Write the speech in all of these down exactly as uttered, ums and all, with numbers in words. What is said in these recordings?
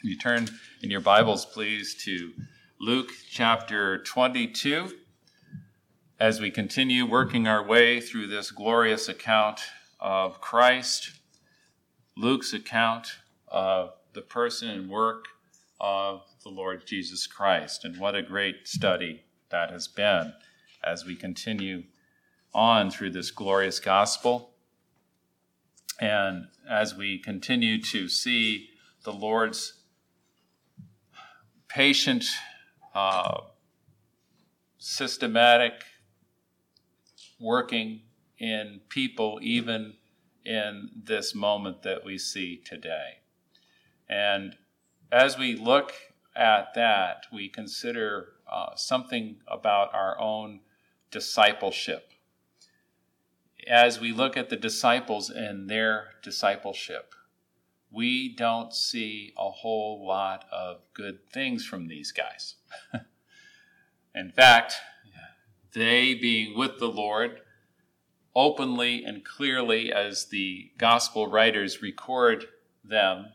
You turn in your Bibles, please, to Luke chapter twenty-two as we continue working our way through this glorious account of Christ, Luke's account of the person and work of the Lord Jesus Christ. And what a great study that has been as we continue on through this glorious gospel. And as we continue to see the Lord's patient, uh, systematic working in people, even in this moment that we see today. And as we look at that, we consider uh, something about our own discipleship. As we look at the disciples and their discipleship, we don't see a whole lot of good things from these guys. In fact, they being with the Lord openly and clearly as the gospel writers record them,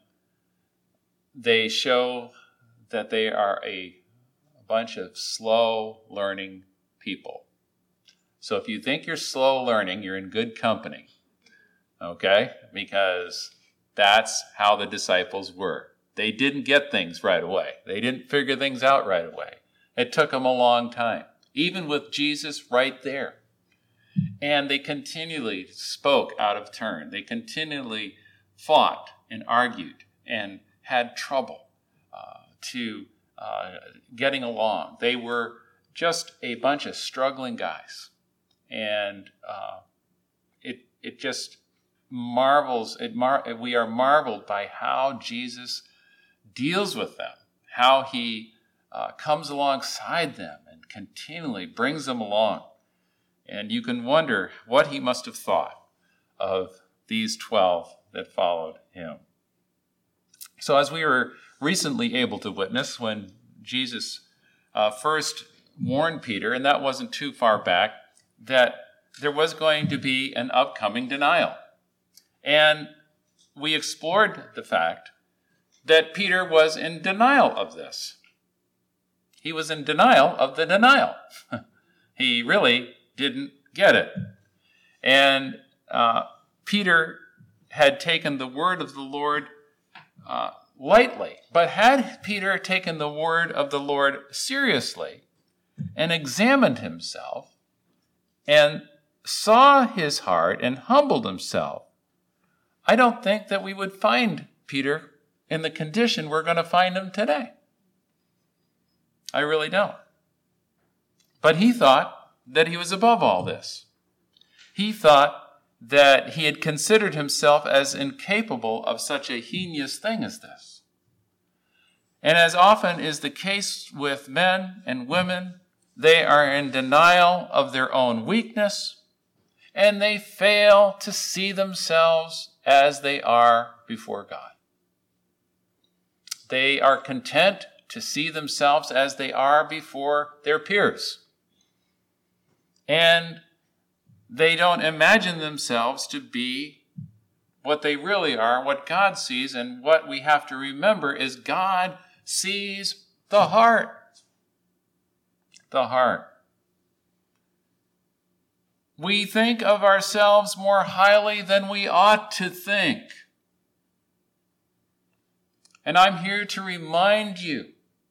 they show that they are a bunch of slow learning people. So if you think you're slow learning, you're in good company, okay? Because that's how the disciples were. They didn't get things right away. They didn't figure things out right away. It took them a long time, even with Jesus right there. And they continually spoke out of turn. They continually fought and argued and had trouble uh, to uh, getting along. They were just a bunch of struggling guys. And uh, it it just marvels, it mar- we are marveled by how Jesus deals with them, how he uh, comes alongside them and continually brings them along. And you can wonder what he must have thought of these twelve that followed him. So as we were recently able to witness when Jesus uh, first warned Peter, and that wasn't too far back, that there was going to be an upcoming denial. And we explored the fact that Peter was in denial of this. He was in denial of the denial. He really didn't get it. And uh, Peter had taken the word of the Lord uh, lightly. But had Peter taken the word of the Lord seriously and examined himself, and saw his heart and humbled himself, I don't think that we would find Peter in the condition we're going to find him today. I really don't. But he thought that he was above all this. He thought that he had considered himself as incapable of such a heinous thing as this. And as often is the case with men and women, they are in denial of their own weakness, and they fail to see themselves as they are before God. They are content to see themselves as they are before their peers. And they don't imagine themselves to be what they really are, what God sees. And what we have to remember is God sees the heart. The heart. We think of ourselves more highly than we ought to think. And I'm here to remind you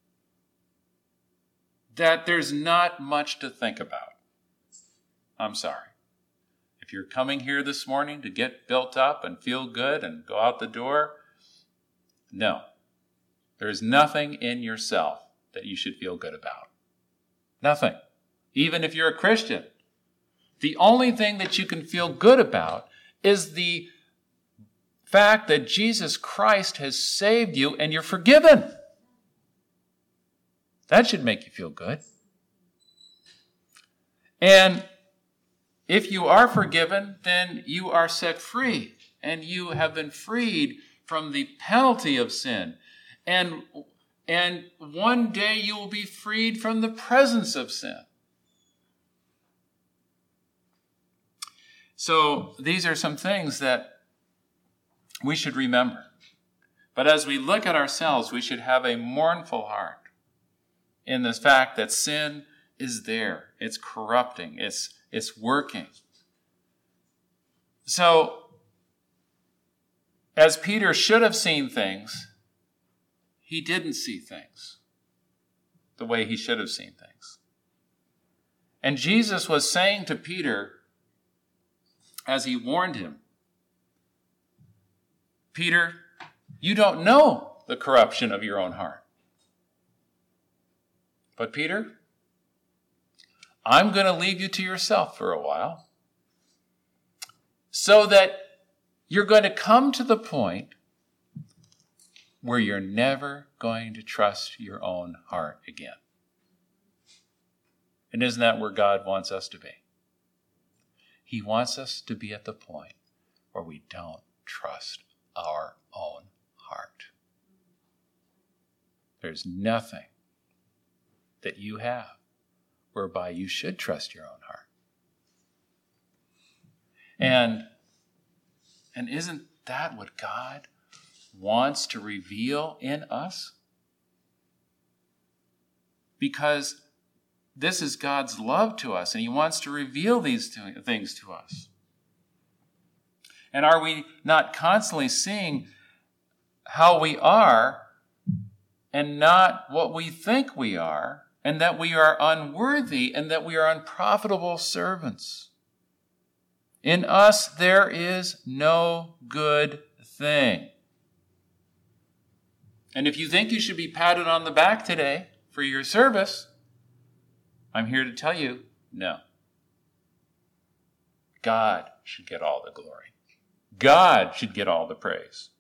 that there's not much to think about. I'm sorry. If you're coming here this morning to get built up and feel good and go out the door, no. There's nothing in yourself that you should feel good about. Nothing. Even if you're a Christian. The only thing that you can feel good about is the fact that Jesus Christ has saved you and you're forgiven. That should make you feel good. And if you are forgiven, then you are set free and you have been freed from the penalty of sin. And And one day you will be freed from the presence of sin. So these are some things that we should remember. But as we look at ourselves, we should have a mournful heart in the fact that sin is there. It's corrupting. It's, it's working. So, as Peter should have seen things, he didn't see things the way he should have seen things. And Jesus was saying to Peter, as he warned him, Peter, you don't know the corruption of your own heart. But Peter, I'm going to leave you to yourself for a while so that you're going to come to the point where you're never going to trust your own heart again. And isn't that where God wants us to be? He wants us to be at the point where we don't trust our own heart. There's nothing that you have whereby you should trust your own heart. And, and isn't that what God wants to reveal in us? Because this is God's love to us, and he wants to reveal these things to us. And are we not constantly seeing how we are and not what we think we are, and that we are unworthy and that we are unprofitable servants? In us there is no good thing. And if you think you should be patted on the back today for your service, I'm here to tell you, no. God should get all the glory. God should get all the praise.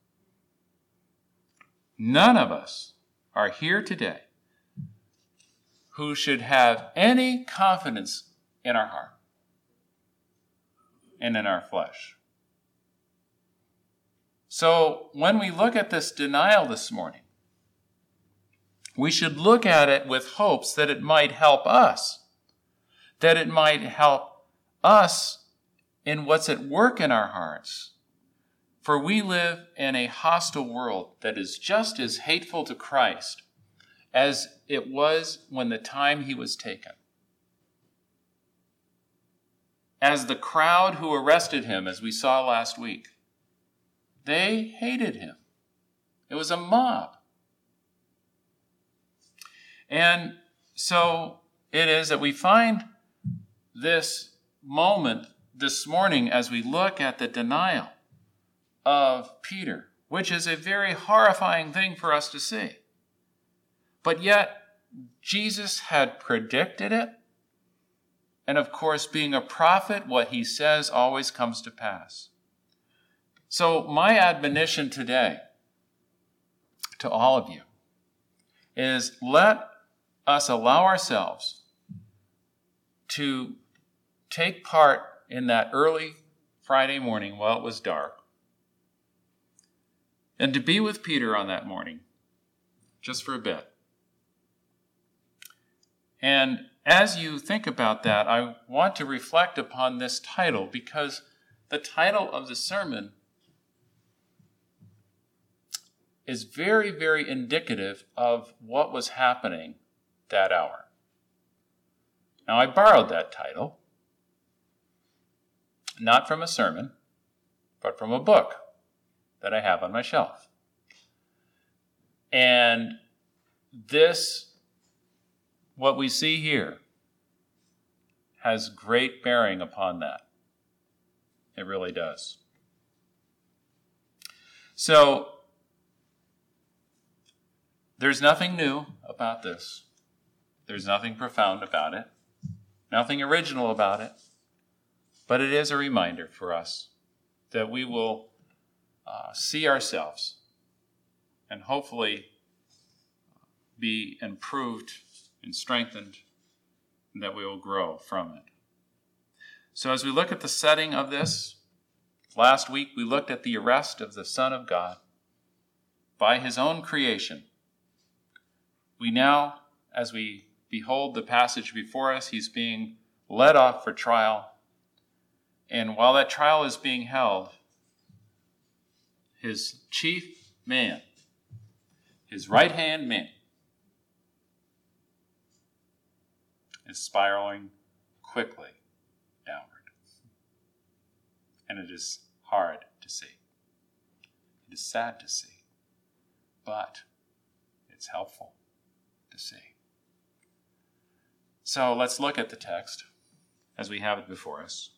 None of us are here today who should have any confidence in our heart and in our flesh. So when we look at this denial this morning, we should look at it with hopes that it might help us, that it might help us in what's at work in our hearts. For we live in a hostile world that is just as hateful to Christ as it was when the time he was taken. As the crowd who arrested him, as we saw last week, they hated him. It was a mob. And so it is that we find this moment this morning as we look at the denial of Peter, which is a very horrifying thing for us to see. But yet, Jesus had predicted it. And of course, being a prophet, what he says always comes to pass. So my admonition today to all of you is let us allow ourselves to take part in that early Friday morning while it was dark, and to be with Peter on that morning, just for a bit. And as you think about that, I want to reflect upon this title, because the title of the sermon is very, very indicative of what was happening that hour. Now, I borrowed that title, not from a sermon, but from a book that I have on my shelf. And this, what we see here, has great bearing upon that. It really does. So, there's nothing new about this. There's nothing profound about it, nothing original about it, but it is a reminder for us that we will uh, see ourselves and hopefully be improved and strengthened, and that we will grow from it. So as we look at the setting of this, last week we looked at the arrest of the Son of God by his own creation. We now, as we behold the passage before us, he's being led off for trial. And while that trial is being held, his chief man, his right hand man is spiraling quickly downward. And it is hard to see. It is sad to see, but it's helpful to see. So let's look at the text as we have it before us.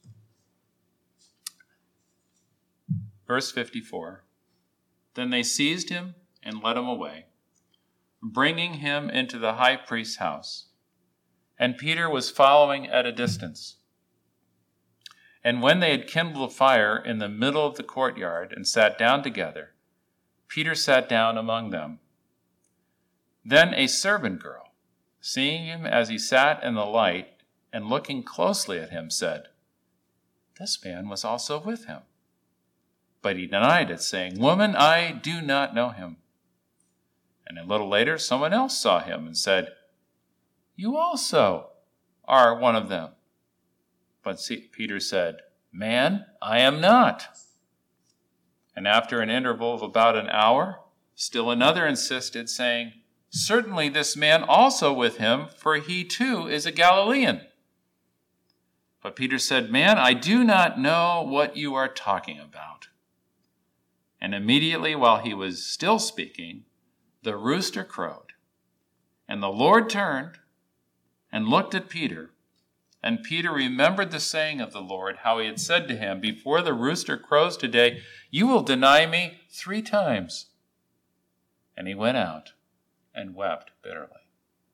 Verse fifty-four, then they seized him and led him away, bringing him into the high priest's house. And Peter was following at a distance. And when they had kindled a fire in the middle of the courtyard and sat down together, Peter sat down among them. Then a servant girl, seeing him as he sat in the light and looking closely at him, said, "This man was also with him." But he denied it, saying, "Woman, I do not know him." And a little later, someone else saw him and said, "You also are one of them." But Peter said, "Man, I am not." And after an interval of about an hour, still another insisted, saying, "Certainly this man also with him, for he too is a Galilean." But Peter said, "Man, I do not know what you are talking about." And immediately while he was still speaking, the rooster crowed. And the Lord turned and looked at Peter. And Peter remembered the saying of the Lord, how he had said to him, "Before the rooster crows today, you will deny me three times." And he went out and wept bitterly.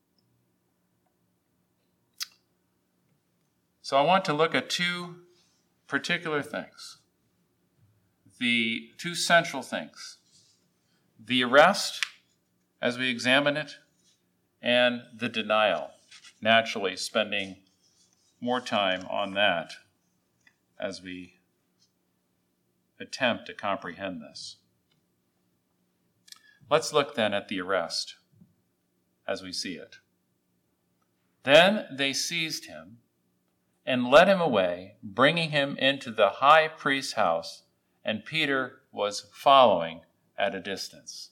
So I want to look at two particular things. The two central things. The arrest, as we examine it, and the denial. Naturally, spending more time on that as we attempt to comprehend this. Let's look then at the arrest as we see it. Then they seized him and led him away, bringing him into the high priest's house, and Peter was following at a distance.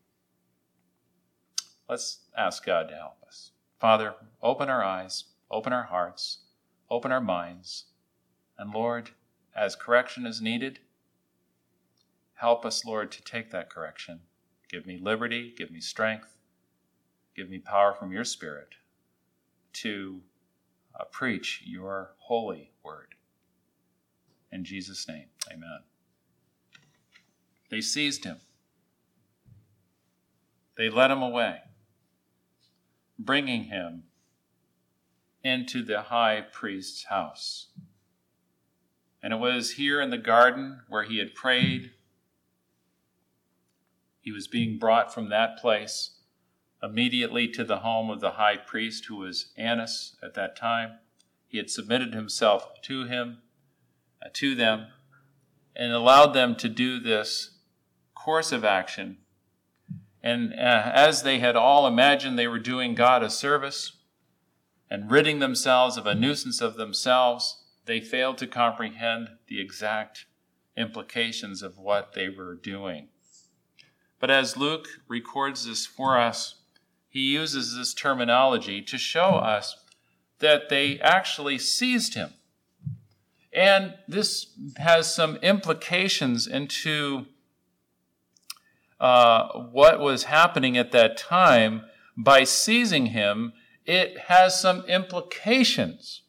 Let's ask God to help us. Father, open our eyes, open our hearts, open our minds, and Lord, as correction is needed, help us, Lord, to take that correction. Give me liberty, give me strength, give me power from your Spirit to uh, preach your holy word. In Jesus' name, amen. They seized him. They led him away, bringing him into the high priest's house. And it was here in the garden where he had prayed. He was being brought from that place immediately to the home of the high priest, who was Annas at that time. He had submitted himself to him, uh, to them, and allowed them to do this course of action. And uh, as they had all imagined they were doing God a service and ridding themselves of a nuisance of themselves, they failed to comprehend the exact implications of what they were doing. But as Luke records this for us, he uses this terminology to show us that they actually seized him. And this has some implications into uh, what was happening at that time. By seizing him, it has some implications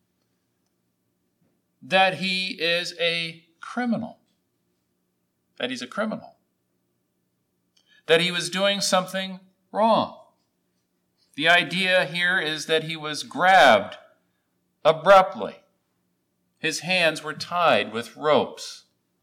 that he is a criminal, that he's a criminal, that he was doing something wrong. The idea here is that he was grabbed abruptly. His hands were tied with ropes.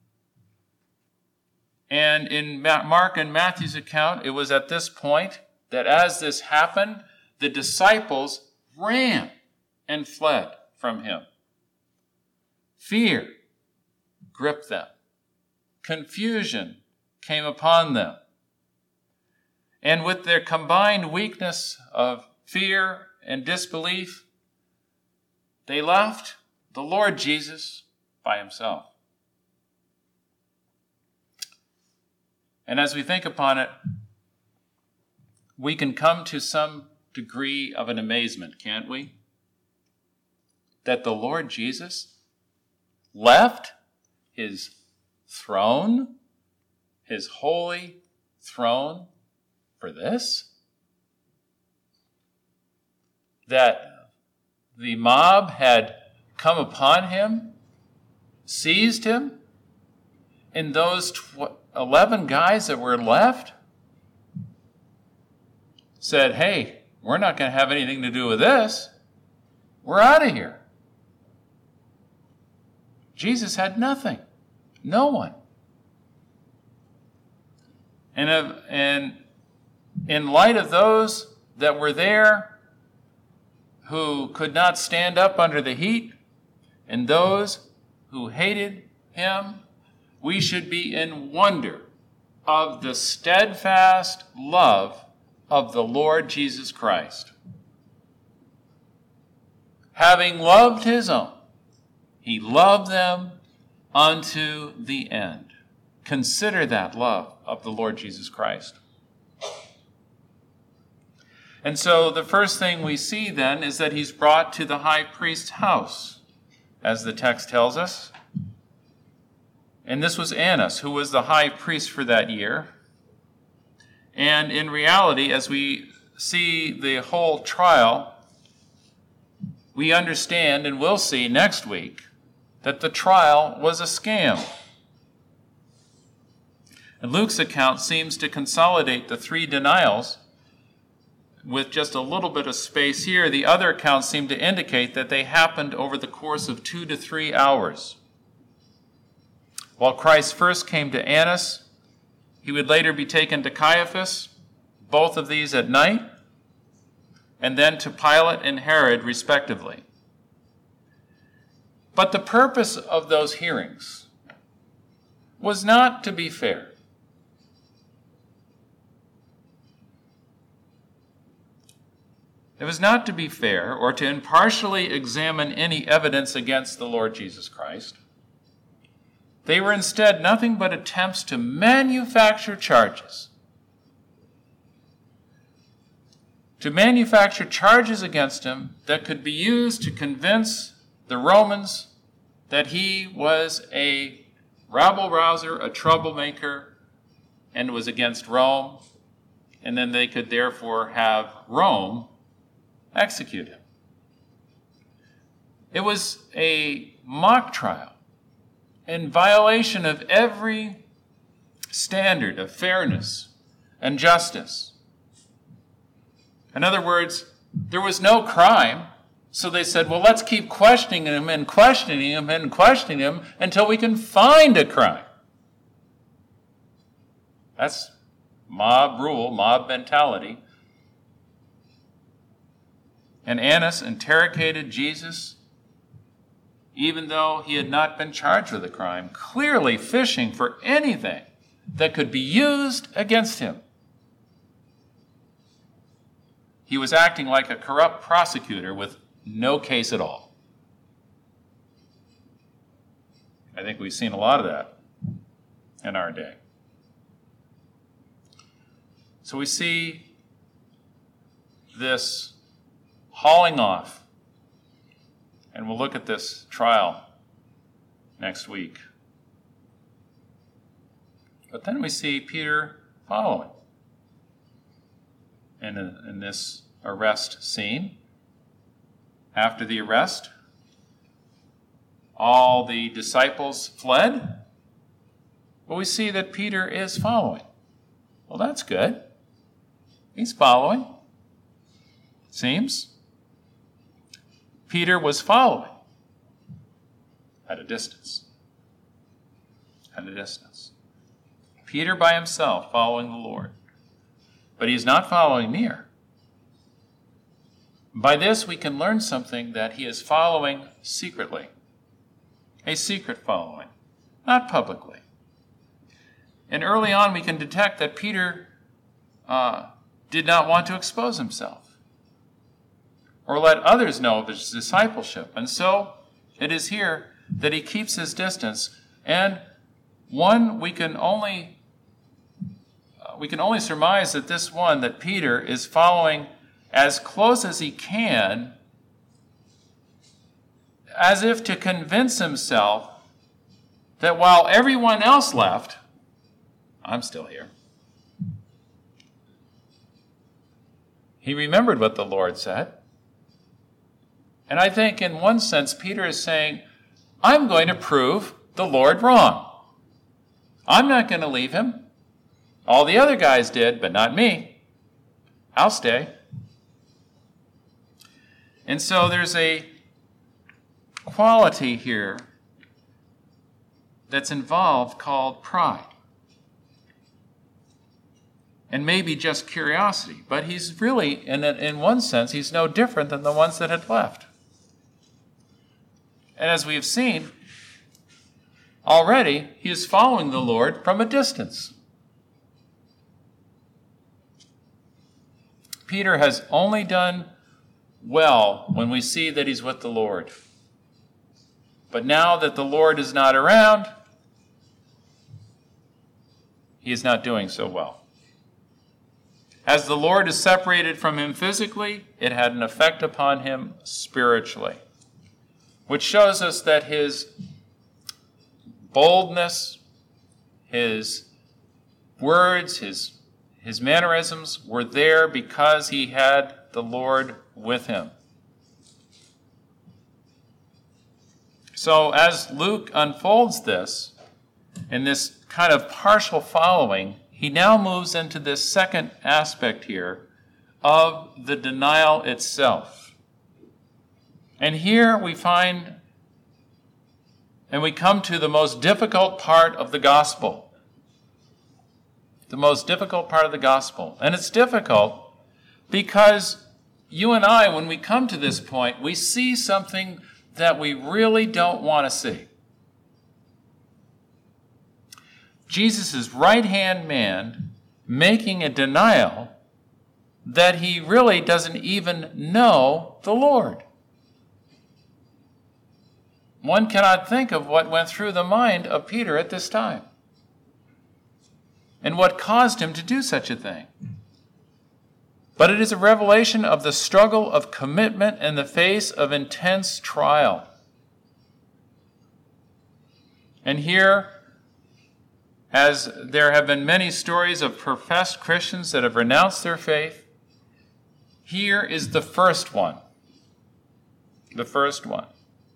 And in Mark and Matthew's account, it was at this point that as this happened, the disciples ran and fled from him. Fear gripped them. Confusion came upon them. And with their combined weakness of fear and disbelief, they left the Lord Jesus by himself. And as we think upon it, we can come to some degree of an amazement, can't we? That the Lord Jesus left his throne, his holy throne, for this? That the mob had come upon him, seized him, and those tw- eleven guys that were left said, hey, we're not going to have anything to do with this. We're out of here. Jesus had nothing. No one. And, of, and in light of those that were there who could not stand up under the heat, and those who hated him, we should be in wonder of the steadfast love of the Lord Jesus Christ. Having loved his own, he loved them unto the end. Consider that love of the Lord Jesus Christ. And so the first thing we see then is that he's brought to the high priest's house, as the text tells us. And this was Annas, who was the high priest for that year. And in reality, as we see the whole trial, we understand and will see next week that the trial was a scam. And Luke's account seems to consolidate the three denials with just a little bit of space here. The other accounts seem to indicate that they happened over the course of two to three hours. While Christ first came to Annas, he would later be taken to Caiaphas, both of these at night, and then to Pilate and Herod, respectively. But the purpose of those hearings was not to be fair. It was not to be fair or to impartially examine any evidence against the Lord Jesus Christ. They were instead nothing but attempts to manufacture charges. To manufacture charges against him that could be used to convince the Romans that he was a rabble-rouser, a troublemaker, and was against Rome, and then they could therefore have Rome execute him. It was a mock trial in violation of every standard of fairness and justice. In other words, there was no crime, so they said, well, let's keep questioning him and questioning him and questioning him until we can find a crime. That's mob rule, mob mentality. And Annas interrogated Jesus, even though he had not been charged with a crime, clearly fishing for anything that could be used against him. He was acting like a corrupt prosecutor with no case at all. I think we've seen a lot of that in our day. So we see this hauling off, and we'll look at this trial next week. But then we see Peter following in, a, in this arrest scene. After the arrest, all the disciples fled, but we see that Peter is following. Well, that's good. He's following. Seems. Peter was following at a distance. At a distance. Peter by himself following the Lord. But he's not following near. By this we can learn something, that he is following secretly. A secret following, not publicly. And early on we can detect that Peter uh, did not want to expose himself or let others know of his discipleship. And so it is here that he keeps his distance. And one, we can only, uh, we can only surmise that this one, that Peter, is following as close as he can, as if to convince himself that while everyone else left, I'm still here. He remembered what the Lord said. And I think in one sense, Peter is saying, I'm going to prove the Lord wrong. I'm not going to leave him. All the other guys did, but not me. I'll stay. And so there's a quality here that's involved called pride. And maybe just curiosity. But he's really, in, in one sense, he's no different than the ones that had left. And as we have seen, already he is following the Lord from a distance. Peter has only done well when we see that he's with the Lord. But now that the Lord is not around, he is not doing so well. As the Lord is separated from him physically, it had an effect upon him spiritually, which shows us that his boldness, his words, his, his mannerisms were there because he had the Lord with him. So as Luke unfolds this, in this kind of partial following, he now moves into this second aspect here of the denial itself. And here we find, and we come to the most difficult part of the gospel. The most difficult part of the gospel. And it's difficult because you and I, when we come to this point, we see something that we really don't want to see. Jesus' right-hand man making a denial that he really doesn't even know the Lord. One cannot think of what went through the mind of Peter at this time and what caused him to do such a thing. But it is a revelation of the struggle of commitment in the face of intense trial. And here, as there have been many stories of professed Christians that have renounced their faith, here is the first one. The first one.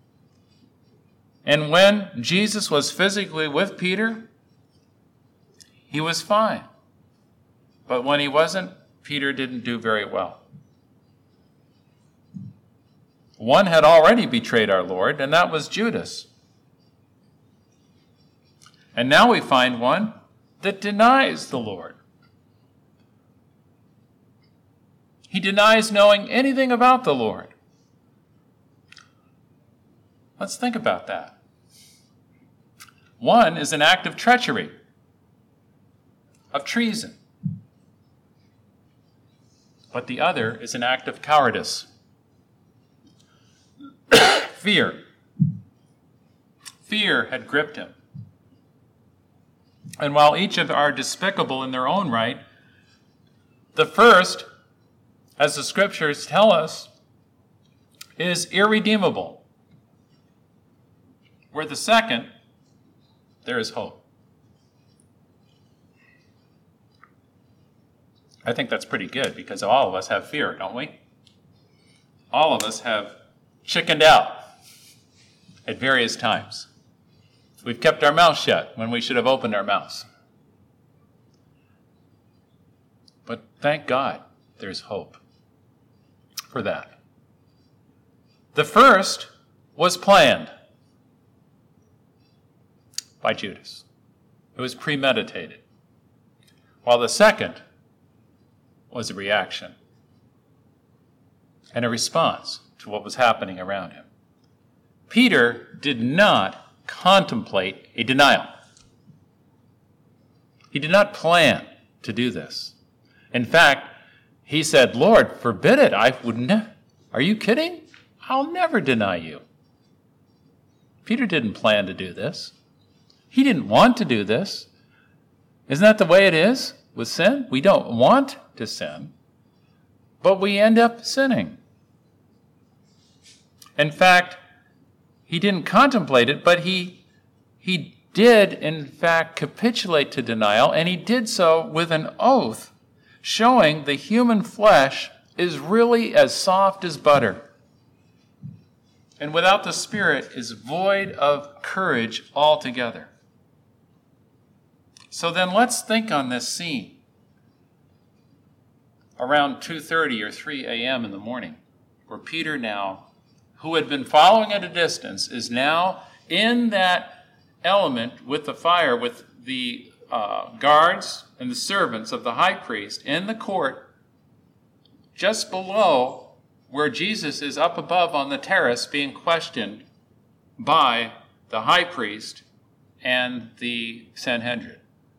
And when Jesus was physically with Peter, he was fine. But when he wasn't, Peter didn't do very well. One had already betrayed our Lord, and that was Judas. And now we find one that denies the Lord. He denies knowing anything about the Lord. Let's think about that. One is an act of treachery, of treason. But the other is an act of cowardice. Fear. Fear had gripped him. And while each of are despicable in their own right, the first, as the scriptures tell us, is irredeemable. Where the second, there is hope. I think that's pretty good because all of us have fear, don't we? All of us have chickened out at various times. We've kept our mouths shut when we should have opened our mouths. But thank God there's hope for that. The first was planned by Judas. It was premeditated. While the second was a reaction and a response to what was happening around him. Peter did not contemplate a denial. He did not plan to do this. In fact, he said, Lord, forbid it. I would never. Are you kidding? I'll never deny you. Peter didn't plan to do this. He didn't want to do this. Isn't that the way it is? with sin. We don't want to sin, but we end up sinning. In fact, he didn't contemplate it, but he, he did, in fact, capitulate to denial, and he did so with an oath, showing the human flesh is really as soft as butter, and without the Spirit is void of courage altogether. So then let's think on this scene. Around two thirty or three a.m. in the morning, where Peter now, who had been following at a distance, is now in that element with the fire, with the uh, guards and the servants of the high priest in the court, just below where Jesus is up above on the terrace being questioned by the high priest and the Sanhedrin.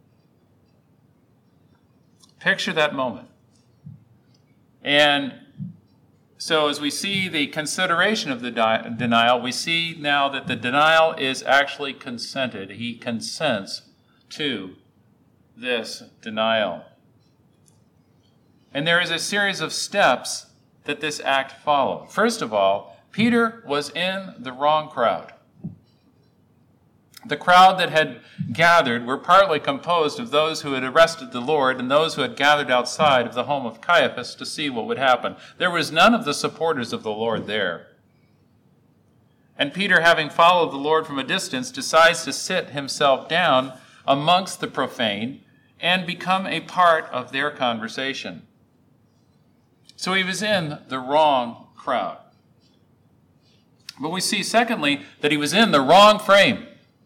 Picture that moment. And so as we see the consideration of the di- denial, we see now that the denial is actually consented. He consents to this denial. And there is a series of steps that this act followed. First of all, Peter was in the wrong crowd. The crowd that had gathered were partly composed of those who had arrested the Lord and those who had gathered outside of the home of Caiaphas to see what would happen. There was none of the supporters of the Lord there. And Peter, having followed the Lord from a distance, decides to sit himself down amongst the profane and become a part of their conversation. So he was in the wrong crowd. But we see, secondly, that he was in the wrong frame.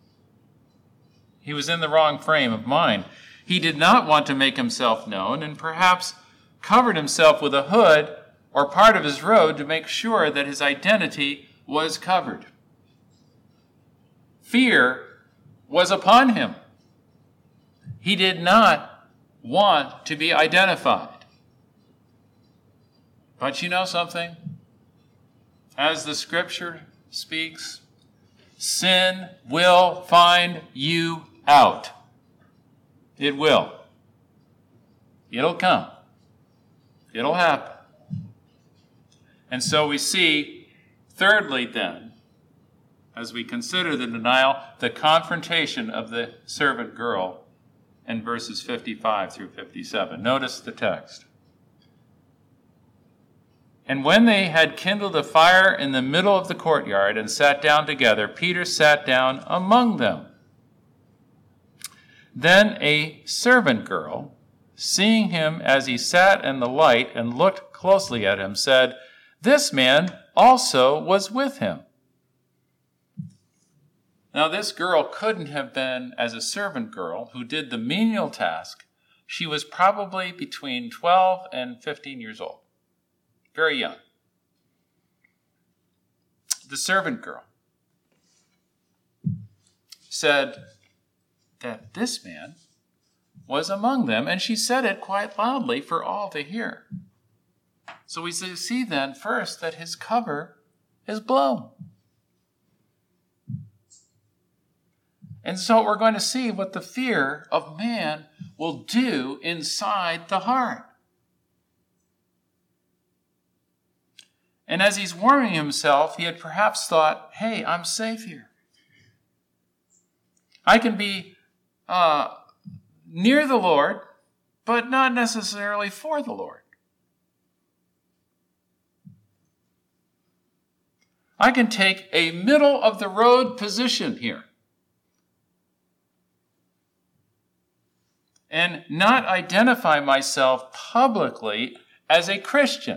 He was in the wrong frame of mind. He did not want to make himself known, and perhaps covered himself with a hood or part of his robe to make sure that his identity was covered. Fear was upon him. He did not want to be identified. But you know something? As the scripture speaks, sin will find you out. It will. It'll come. It'll happen. And so we see, thirdly then, as we consider the denial, the confrontation of the servant girl in verses fifty-five through fifty-seven. Notice the text. And when they had kindled a fire in the middle of the courtyard and sat down together, Peter sat down among them. Then a servant girl, seeing him as he sat in the light and looked closely at him, said, "This man also was with him." Now this girl couldn't have been as a servant girl who did the menial task. She was probably between twelve and fifteen years old. Very young. The servant girl said that this man was among them, and she said it quite loudly for all to hear. So we see then first that his cover is blown. And so we're going to see what the fear of man will do inside the heart. And as he's warming himself, he had perhaps thought, hey, I'm safe here. I can be uh, near the Lord, but not necessarily for the Lord. I can take a middle-of-the-road position here and not identify myself publicly as a Christian.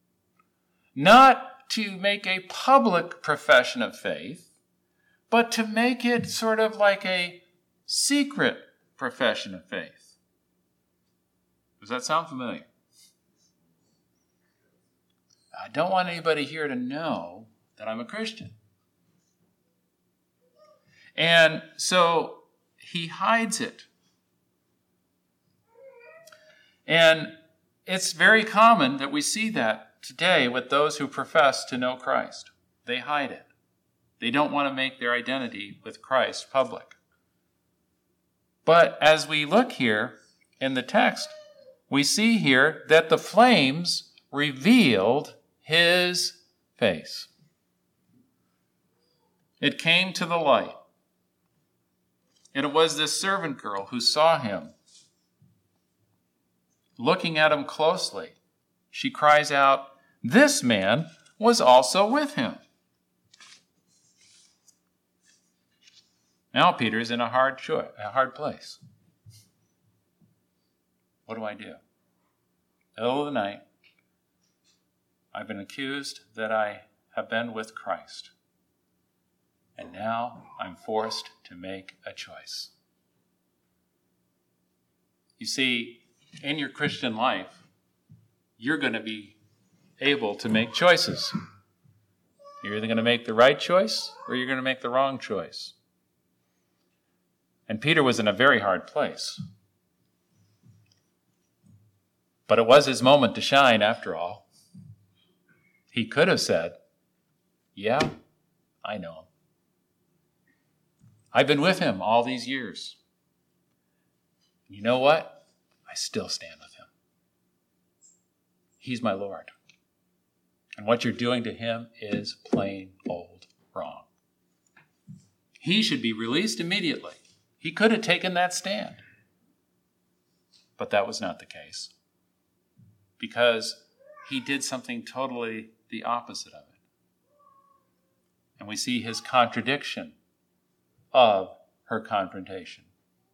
Not to make a public profession of faith, but to make it sort of like a secret profession of faith. Does that sound familiar? I don't want anybody here to know that I'm a Christian. And so he hides it. And it's very common that we see that today with those who profess to know Christ. They hide it. They don't want to make their identity with Christ public. But as we look here in the text, we see here that the flames revealed his face. It came to the light. And it was this servant girl who saw him. Looking at him closely, she cries out, "This man was also with him." Now Peter's in a hard choice, a hard place. What do I do? Middle of the night, I've been accused that I have been with Christ. And now I'm forced to make a choice. You see, in your Christian life, you're going to be able to make choices. You're either going to make the right choice or you're going to make the wrong choice. And Peter was in a very hard place. But it was his moment to shine after all. He could have said, "Yeah, I know him. I've been with him all these years. You know what? I still stand with him. He's my Lord. And what you're doing to him is plain old wrong. He should be released immediately." He could have taken that stand. But that was not the case. Because he did something totally the opposite of it. And we see his contradiction of her confrontation.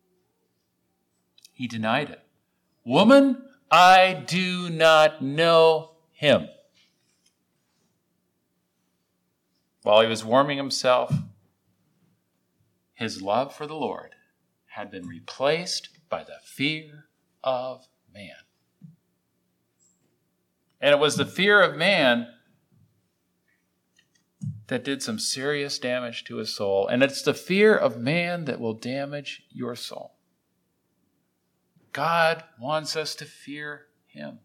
He denied it. "Woman, I do not know him." While he was warming himself, his love for the Lord had been replaced by the fear of man. And it was the fear of man that did some serious damage to his soul. And it's the fear of man that will damage your soul. God wants us to fear him.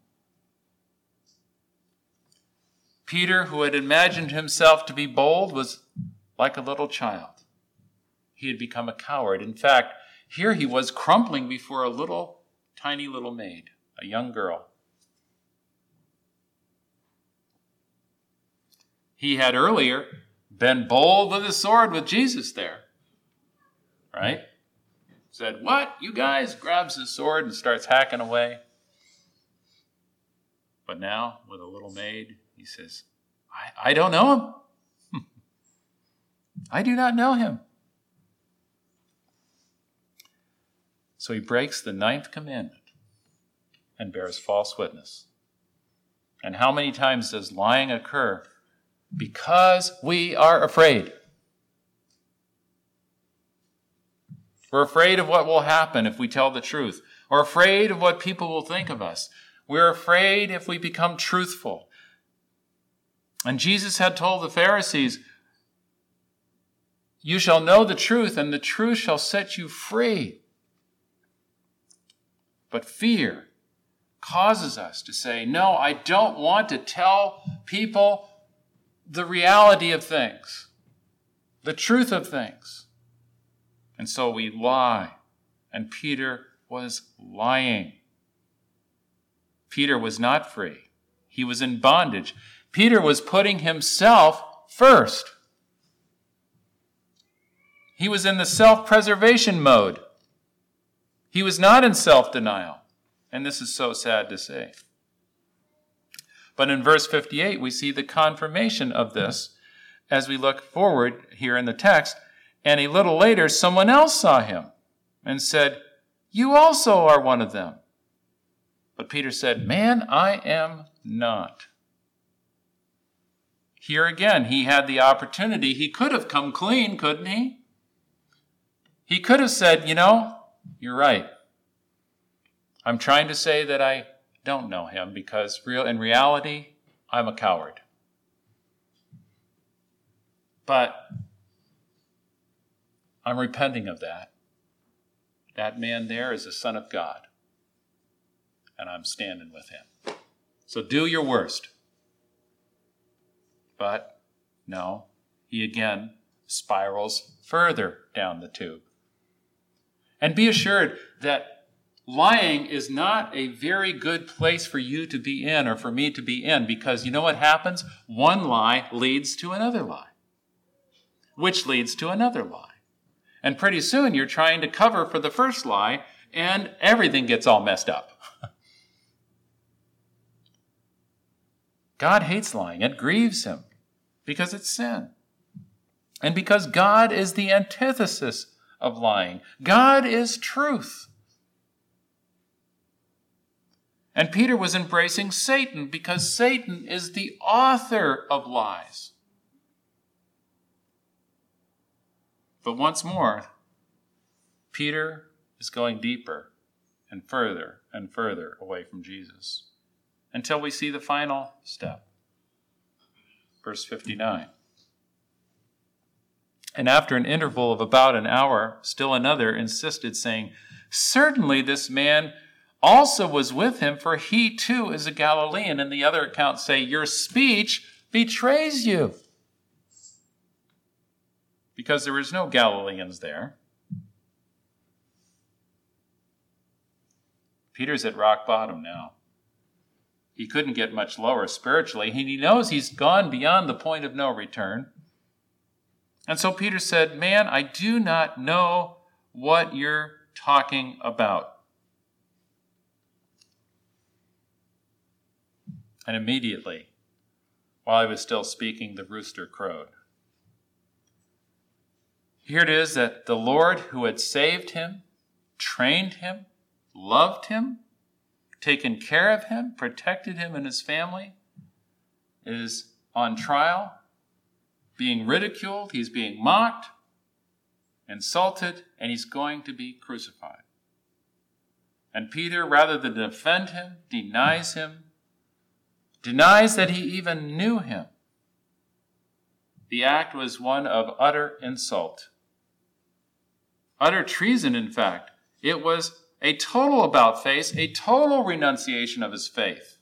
Peter, who had imagined himself to be bold, was like a little child. He had become a coward. In fact, here he was crumpling before a little, tiny little maid, a young girl. He had earlier been bold with his sword with Jesus there, right? Said, "What? You guys?" Grabs his sword and starts hacking away. But now, with a little maid, he says, I, I don't know him. I do not know him. So he breaks the ninth commandment and bears false witness. And how many times does lying occur? Because we are afraid. We're afraid of what will happen if we tell the truth. We're afraid of what people will think of us. We're afraid if we become truthful. And Jesus had told the Pharisees, "You shall know the truth, and the truth shall set you free." But fear causes us to say, "No, I don't want to tell people the reality of things, the truth of things." And so we lie. And Peter was lying. Peter was not free. He was in bondage. Peter was putting himself first. He was in the self-preservation mode. He was not in self-denial. And this is so sad to say. But in verse fifty-eight, we see the confirmation of this as we look forward here in the text. And a little later, someone else saw him and said, "You also are one of them." But Peter said, "Man, I am not." Here again, he had the opportunity. He could have come clean, couldn't he? He could have said, "You know, you're right. I'm trying to say that I don't know him because real in reality, I'm a coward. But I'm repenting of that. That man there is the Son of God, and I'm standing with him. So do your worst." But no, he again spirals further down the tube. And be assured that lying is not a very good place for you to be in or for me to be in, because you know what happens? One lie leads to another lie, which leads to another lie. And pretty soon you're trying to cover for the first lie and everything gets all messed up. God hates lying. It grieves him because it's sin. And because God is the antithesis of lying. God is truth. And Peter was embracing Satan because Satan is the author of lies. But once more, Peter is going deeper and further and further away from Jesus until we see the final step. Verse fifty-nine. And after an interval of about an hour, still another insisted, saying, "Certainly this man also was with him, for he too is a Galilean." And the other accounts say, "Your speech betrays you." Because there was no Galileans there. Peter's at rock bottom now. He couldn't get much lower spiritually. He knows he's gone beyond the point of no return. And so Peter said, "Man, I do not know what you're talking about." And immediately, while he was still speaking, the rooster crowed. Here it is that the Lord, who had saved him, trained him, loved him, taken care of him, protected him and his family, is on trial, being ridiculed, he's being mocked, insulted, and he's going to be crucified. And Peter, rather than defend him, denies him, denies that he even knew him. The act was one of utter insult. Utter treason, in fact. It was a total about-face, a total renunciation of his faith.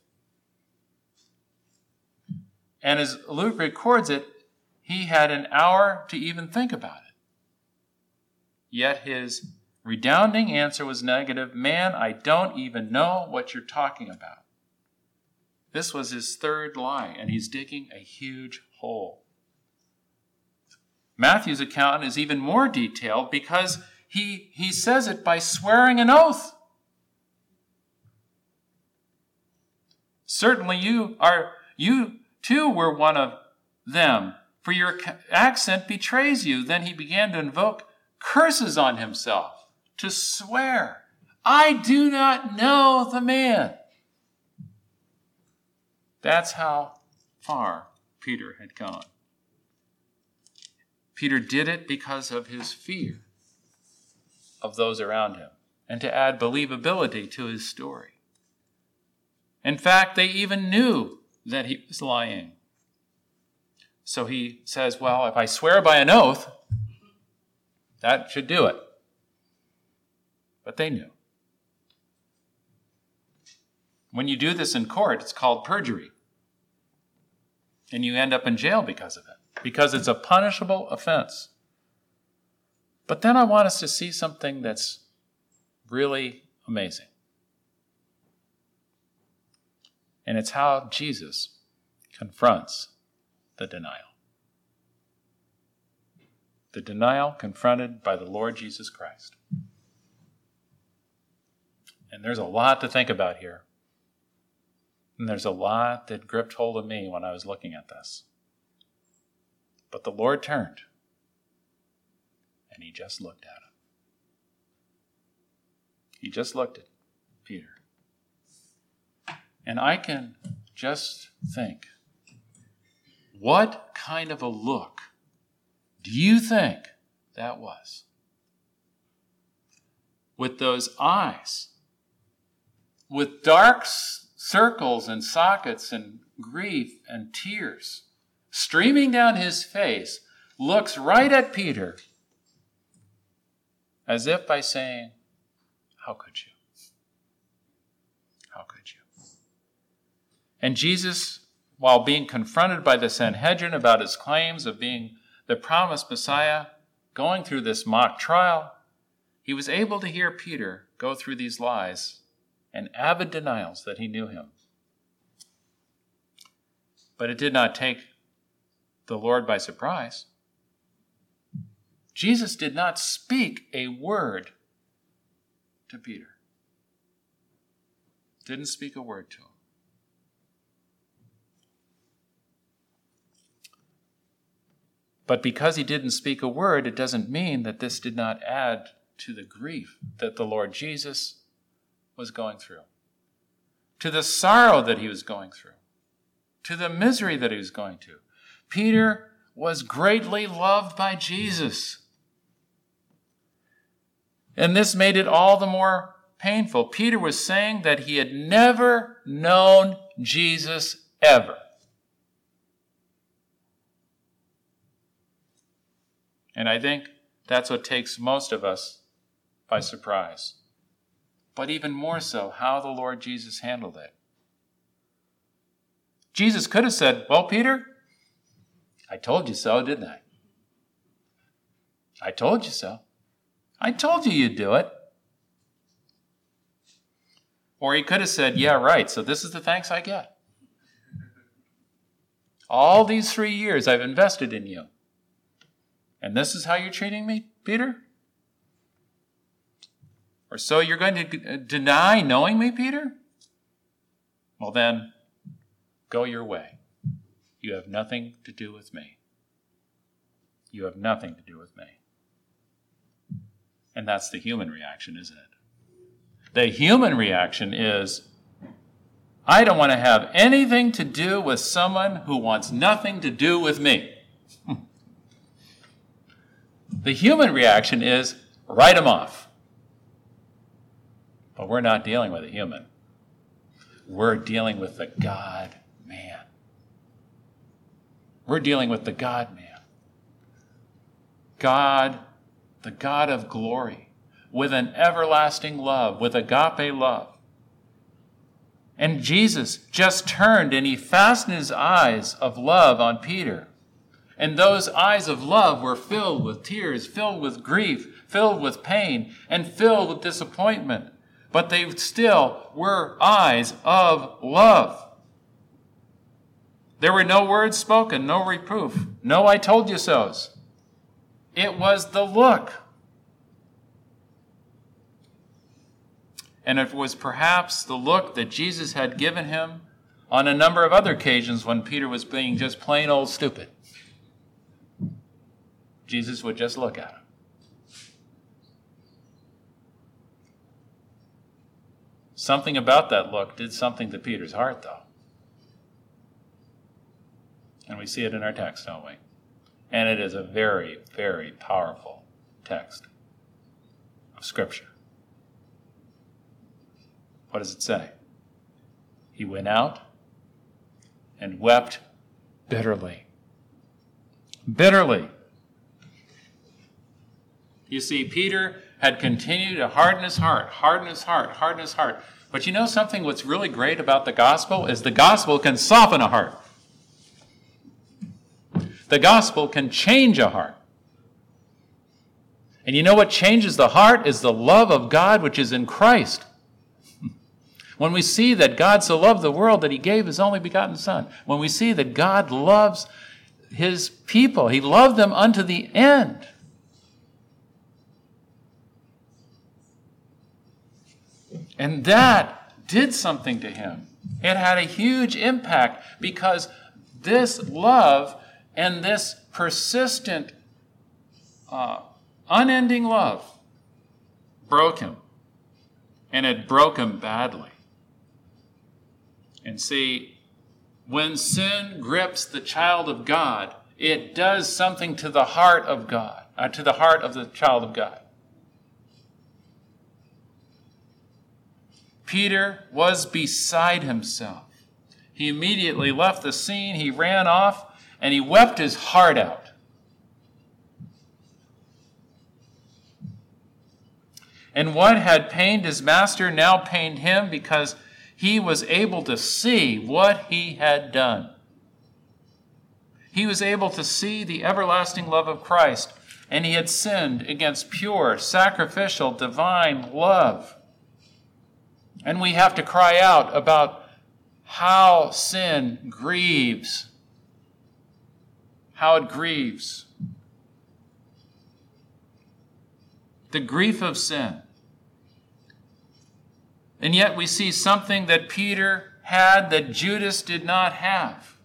And as Luke records it, he had an hour to even think about it. Yet his redounding answer was negative. "Man, I don't even know what you're talking about." This was his third lie, and he's digging a huge hole. Matthew's account is even more detailed because he, he says it by swearing an oath. "Certainly you are, you too were one of them, for your accent betrays you." Then he began to invoke curses on himself, to swear, "I do not know the man." That's how far Peter had gone. Peter did it because of his fear of those around him and to add believability to his story. In fact, they even knew that he was lying. So he says, "Well, if I swear by an oath, that should do it." But they knew. When you do this in court, it's called perjury. And you end up in jail because of it, because it's a punishable offense. But then I want us to see something that's really amazing. And it's how Jesus confronts the denial. The denial confronted by the Lord Jesus Christ. And there's a lot to think about here. And there's a lot that gripped hold of me when I was looking at this. But the Lord turned, and he just looked at him. He just looked at Peter. And I can just think, what kind of a look do you think that was? With those eyes, with dark circles and sockets and grief and tears streaming down his face, looks right at Peter as if by saying, "How could you? How could you?" And Jesus, while being confronted by the Sanhedrin about his claims of being the promised Messiah, going through this mock trial, he was able to hear Peter go through these lies and avid denials that he knew him. But it did not take the Lord by surprise. Jesus did not speak a word to Peter. Didn't speak a word to him. But because he didn't speak a word, it doesn't mean that this did not add to the grief that the Lord Jesus was going through, to the sorrow that he was going through, to the misery that he was going to. Peter was greatly loved by Jesus. And this made it all the more painful. Peter was saying that he had never known Jesus ever. And I think that's what takes most of us by surprise. But even more so, how the Lord Jesus handled it. Jesus could have said, well, Peter, I told you so, didn't I? I told you so. I told you you'd do it. Or he could have said, yeah, right, so this is the thanks I get. All these three years I've invested in you. And this is how you're treating me, Peter? Or so you're going to deny knowing me, Peter? Well then, go your way. You have nothing to do with me. You have nothing to do with me. And that's the human reaction, isn't it? The human reaction is, I don't want to have anything to do with someone who wants nothing to do with me. The human reaction is, write him off. But we're not dealing with a human. We're dealing with the God-man. We're dealing with the God-man. God, the God of glory, with an everlasting love, with agape love. And Jesus just turned and he fastened his eyes of love on Peter. And those eyes of love were filled with tears, filled with grief, filled with pain, and filled with disappointment. But they still were eyes of love. There were no words spoken, no reproof, no I told you so's. It was the look. And it was perhaps the look that Jesus had given him on a number of other occasions when Peter was being just plain old stupid. Jesus would just look at him. Something about that look did something to Peter's heart, though. And we see it in our text, don't we? And it is a very, very powerful text of Scripture. What does it say? He went out and wept bitterly. Bitterly. You see, Peter had continued to harden his heart, harden his heart, harden his heart. But you know something what's really great about the gospel is the gospel can soften a heart. The gospel can change a heart. And you know what changes the heart is the love of God which is in Christ. When we see that God so loved the world that he gave his only begotten Son, when we see that God loves his people, he loved them unto the end. And that did something to him. It had a huge impact because this love and this persistent, uh, unending love broke him. And it broke him badly. And see, when sin grips the child of God, it does something to the heart of God, uh, to the heart of the child of God. Peter was beside himself. He immediately left the scene, he ran off, and he wept his heart out. And what had pained his master now pained him because he was able to see what he had done. He was able to see the everlasting love of Christ, and he had sinned against pure, sacrificial, divine love. And we have to cry out about how sin grieves, how it grieves. The grief of sin. And yet we see something that Peter had that Judas did not have.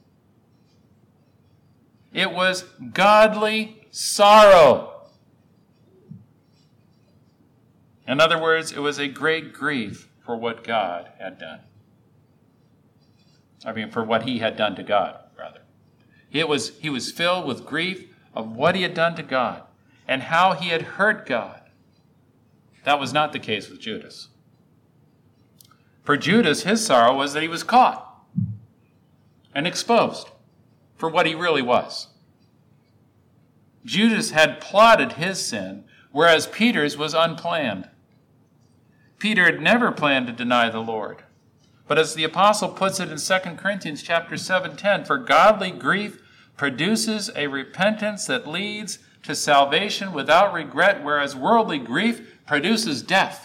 It was godly sorrow. In other words, it was a great grief for what God had done. I mean, for what he had done to God, rather. It was, he was filled with grief of what he had done to God and how he had hurt God. That was not the case with Judas. For Judas, his sorrow was that he was caught and exposed for what he really was. Judas had plotted his sin, whereas Peter's was unplanned. Peter had never planned to deny the Lord. But as the apostle puts it in Second Corinthians chapter seven ten, for godly grief produces a repentance that leads to salvation without regret, whereas worldly grief produces death.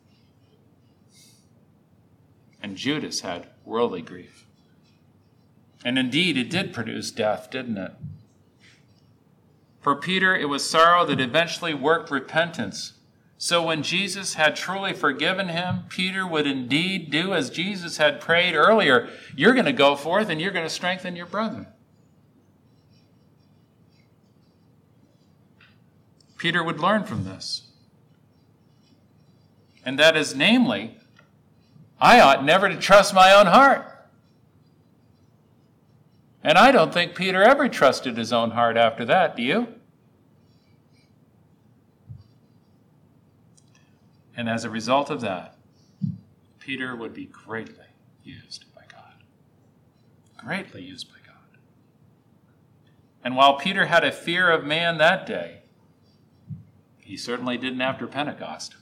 And Judas had worldly grief. And indeed, it did produce death, didn't it? For Peter, it was sorrow that eventually worked repentance. So when Jesus had truly forgiven him, Peter would indeed do as Jesus had prayed earlier. You're going to go forth and you're going to strengthen your brethren. Peter would learn from this. And that is, namely, I ought never to trust my own heart. And I don't think Peter ever trusted his own heart after that, do you? And as a result of that, Peter would be greatly used by God. Greatly used by God. And while Peter had a fear of man that day, he certainly didn't after Pentecost.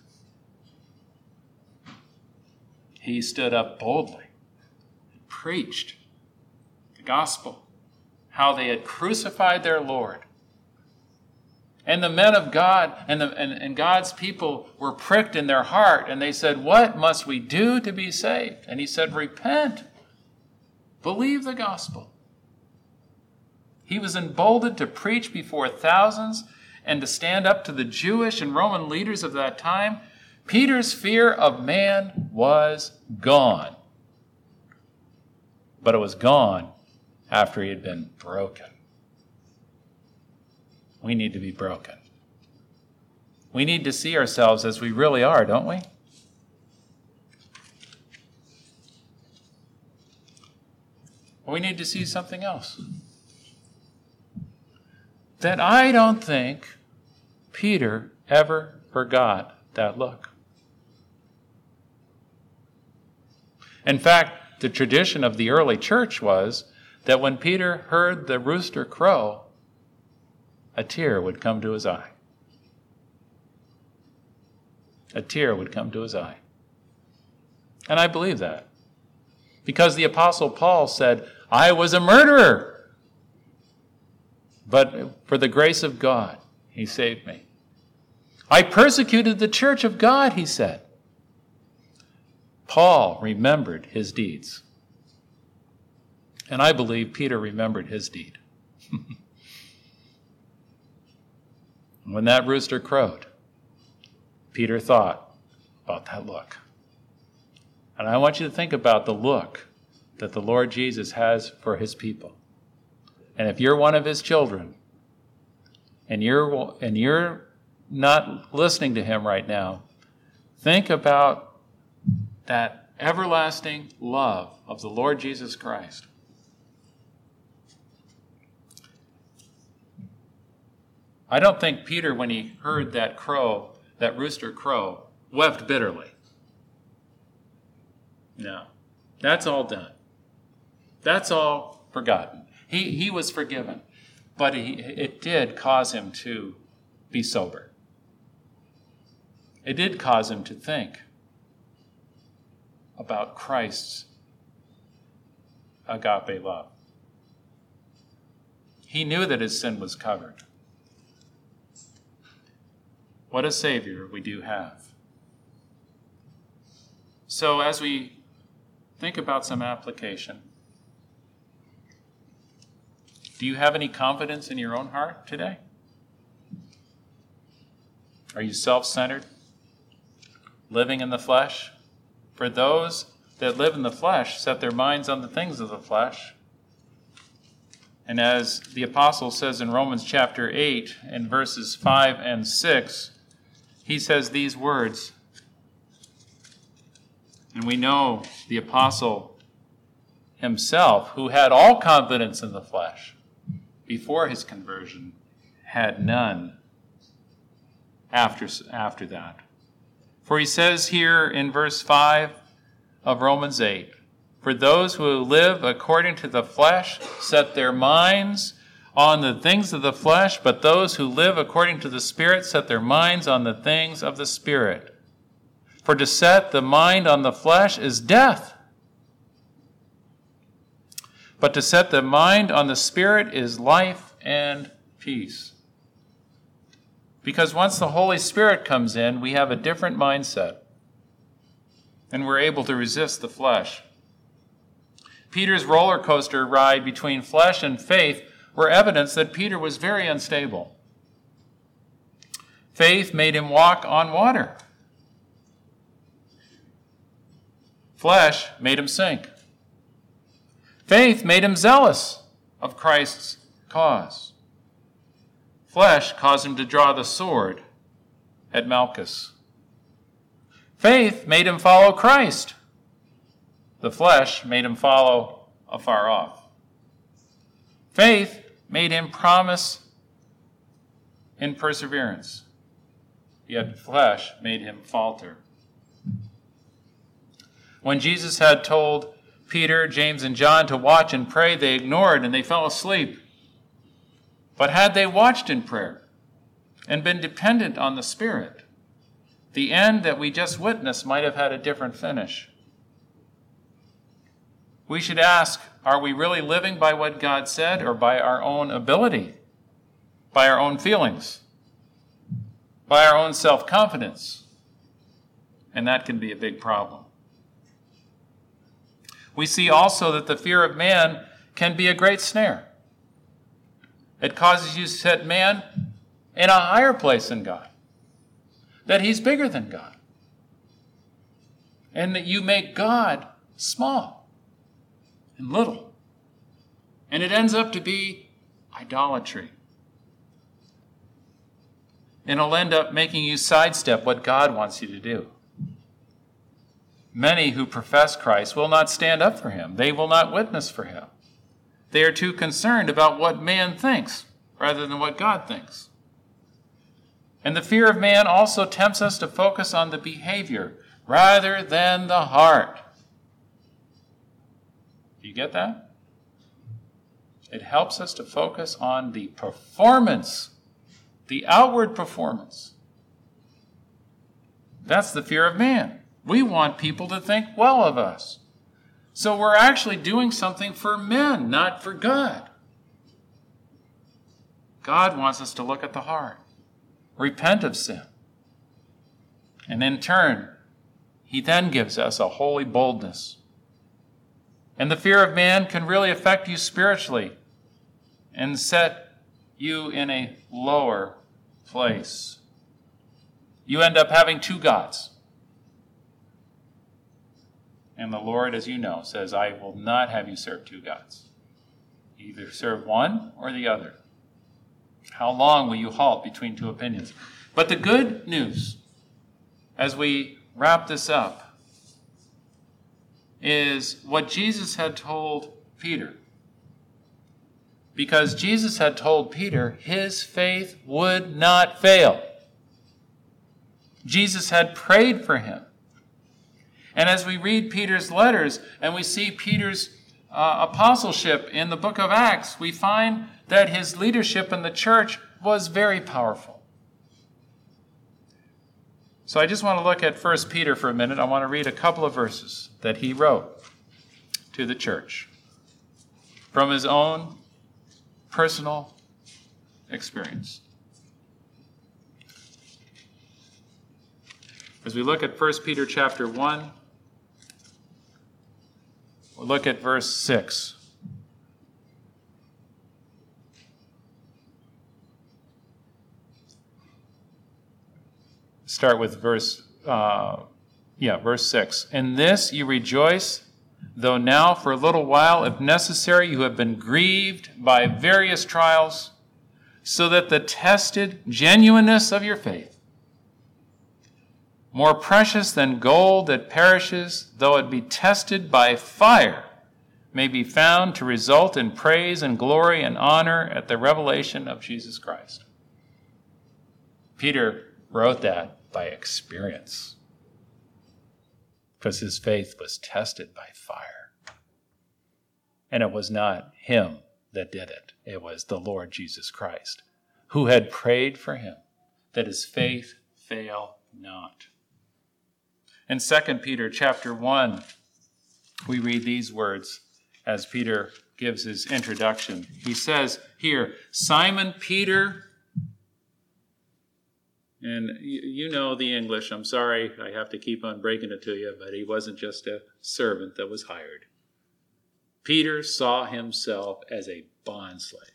He stood up boldly and preached the gospel, how they had crucified their Lord. And the men of God and, the, and, and God's people were pricked in their heart, and they said, what must we do to be saved? And he said, repent. Believe the gospel. He was emboldened to preach before thousands and to stand up to the Jewish and Roman leaders of that time. Peter's fear of man was gone. But it was gone after he had been broken. We need to be broken. We need to see ourselves as we really are, don't we? We need to see something else. That I don't think Peter ever forgot that look. In fact, the tradition of the early church was that when Peter heard the rooster crow, a tear would come to his eye. A tear would come to his eye. And I believe that. Because the Apostle Paul said, I was a murderer, but for the grace of God, he saved me. I persecuted the church of God, he said. Paul remembered his deeds. And I believe Peter remembered his deed. When that rooster crowed, Peter thought about that look. And I want you to think about the look that the Lord Jesus has for his people. And if you're one of his children, and you're and you're not listening to him right now, think about that everlasting love of the Lord Jesus Christ. I don't think Peter, when he heard that crow, that rooster crow, wept bitterly. No, that's all done. That's all forgotten. He, he was forgiven, but he, it did cause him to be sober. It did cause him to think about Christ's agape love. He knew that his sin was covered. What a Savior we do have. So as we think about some application, do you have any confidence in your own heart today? Are you self-centered, living in the flesh? For those that live in the flesh set their minds on the things of the flesh. And as the apostle says in Romans chapter eight, in verses five and six, he says these words. And we know the apostle himself, who had all confidence in the flesh before his conversion, had none after, after that. For he says here in verse five of Romans eight, for those who live according to the flesh set their minds on the things of the flesh, but those who live according to the Spirit set their minds on the things of the Spirit. For to set the mind on the flesh is death, but to set the mind on the Spirit is life and peace. Because once the Holy Spirit comes in, we have a different mindset, and we're able to resist the flesh. Peter's roller coaster ride between flesh and faith were evidence that Peter was very unstable. Faith made him walk on water. Flesh made him sink. Faith made him zealous of Christ's cause. Flesh caused him to draw the sword at Malchus. Faith made him follow Christ. The flesh made him follow afar off. Faith made him promise in perseverance, yet flesh made him falter. When Jesus had told Peter, James, and John to watch and pray, they ignored and they fell asleep. But had they watched in prayer and been dependent on the Spirit, the end that we just witnessed might have had a different finish. We should ask, are we really living by what God said or by our own ability, by our own feelings, by our own self-confidence? And that can be a big problem. We see also that the fear of man can be a great snare. It causes you to set man in a higher place than God, that he's bigger than God, and that you make God small and little. And it ends up to be idolatry. And it'll end up making you sidestep what God wants you to do. Many who profess Christ will not stand up for him. They will not witness for him. They are too concerned about what man thinks rather than what God thinks. And the fear of man also tempts us to focus on the behavior rather than the heart. Do you get that? It helps us to focus on the performance, the outward performance. That's the fear of man. We want people to think well of us. So we're actually doing something for men, not for God. God wants us to look at the heart, repent of sin. And in turn, he then gives us a holy boldness. And the fear of man can really affect you spiritually and set you in a lower place. You end up having two gods. And the Lord, as you know, says, I will not have you serve two gods. Either serve one or the other. How long will you halt between two opinions? But the good news, as we wrap this up, is what Jesus had told Peter. Because Jesus had told Peter his faith would not fail. Jesus had prayed for him. And as we read Peter's letters and we see Peter's uh, apostleship in the book of Acts, we find that his leadership in the church was very powerful. So I just want to look at First Peter for a minute. I want to read a couple of verses that he wrote to the church from his own personal experience. As we look at First Peter chapter one, we'll look at verse six. Start with verse, uh, yeah, verse six. In this you rejoice, though now for a little while, if necessary, you have been grieved by various trials, so that the tested genuineness of your faith, more precious than gold that perishes, though it be tested by fire, may be found to result in praise and glory and honor at the revelation of Jesus Christ. Peter wrote that by experience, because his faith was tested by fire. And it was not him that did it. It was the Lord Jesus Christ, who had prayed for him that his faith fail not. In Second Peter chapter one, we read these words as Peter gives his introduction. He says here, Simon Peter, and you know the English. I'm sorry, I have to keep on breaking it to you, but he wasn't just a servant that was hired. Peter saw himself as a bondslave,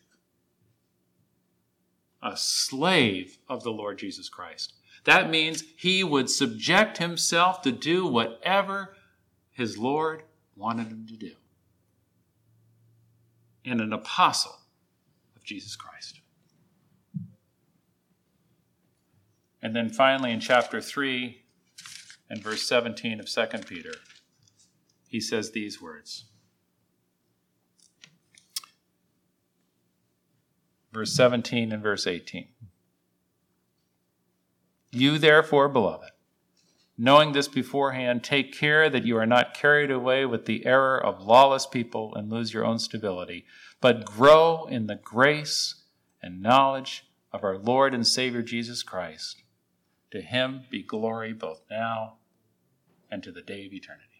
a slave of the Lord Jesus Christ. That means he would subject himself to do whatever his Lord wanted him to do. And an apostle of Jesus Christ. And then finally in chapter three and verse seventeen of Second Peter, he says these words. Verse seventeen and verse eighteen. You therefore, beloved, knowing this beforehand, take care that you are not carried away with the error of lawless people and lose your own stability, but grow in the grace and knowledge of our Lord and Savior Jesus Christ. To him be glory both now and to the day of eternity.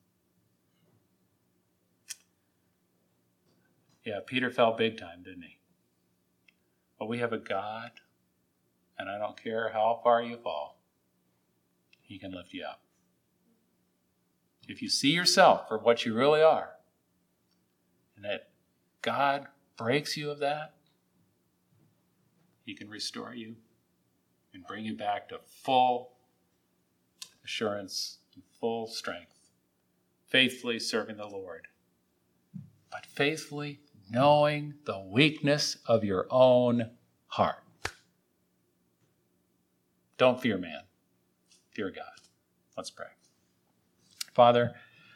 Yeah, Peter fell big time, didn't he? But we have a God, and I don't care how far you fall, he can lift you up. If you see yourself for what you really are, and that God breaks you of that, he can restore you and bring you back to full assurance and full strength, faithfully serving the Lord, but faithfully knowing the weakness of your own heart. Don't fear man, fear God. Let's pray. Father,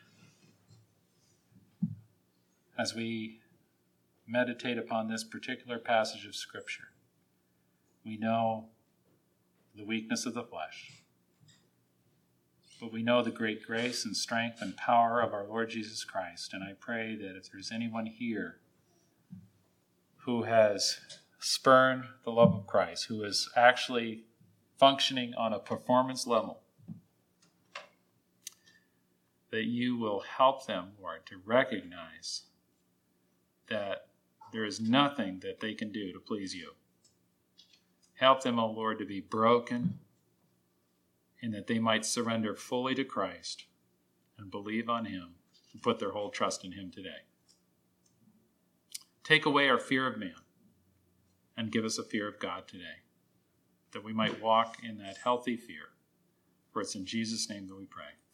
as we meditate upon this particular passage of Scripture, we know the weakness of the flesh, but we know the great grace and strength and power of our Lord Jesus Christ. And I pray that if there's anyone here who has spurned the love of Christ, who is actually functioning on a performance level, that you will help them, Lord, to recognize that there is nothing that they can do to please you. Help them, O Lord, to be broken, and that they might surrender fully to Christ and believe on him and put their whole trust in him today. Take away our fear of man and give us a fear of God today, that we might walk in that healthy fear. For it's in Jesus' name that we pray.